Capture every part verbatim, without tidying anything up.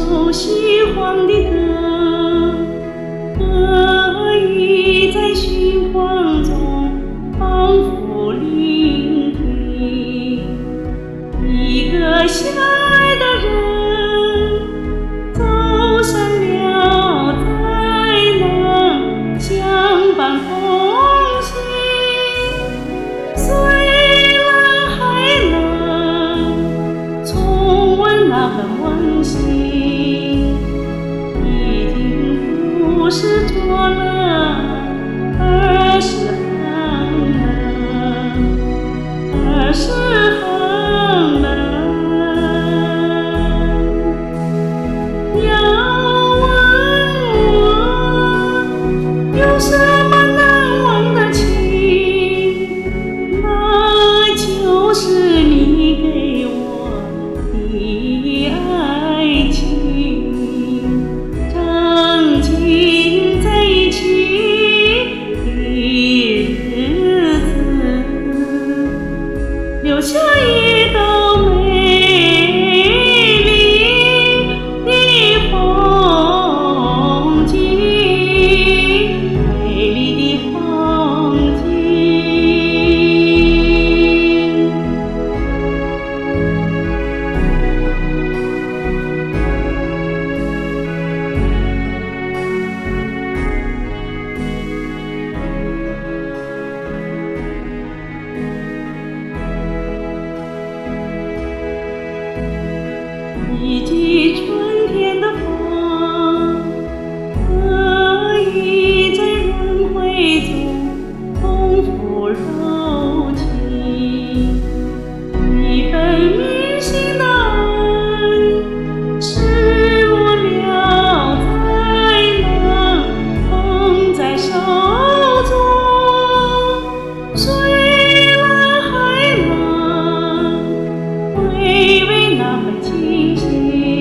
首西荒的歌，歌已在寻荒中仿佛聆听。一个相爱的人走散了，才能相伴同行。虽冷还能重温那份温馨，已经不是作冷，而是寒冷，而是寒冷。要问我有什么难忘的情，那就是你给我的爱情。曾经在一起的日子，留下一道美丽的风景，美丽的风景。一季春天的风，可以在轮回中重复柔情。一份明心的爱，失落了才能捧在手中。虽冷还能回味那份情形，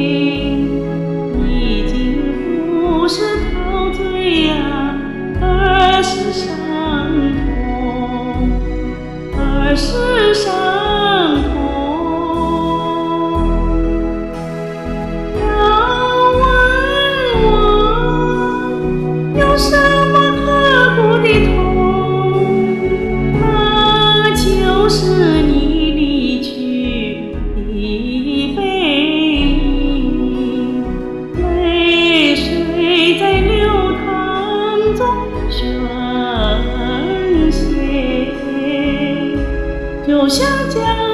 已经不是陶醉啊，而是伤痛，而是伤痛。要问我有什么刻骨的痛，那就是你离去的背影，泪水在流淌中宣泄，就像江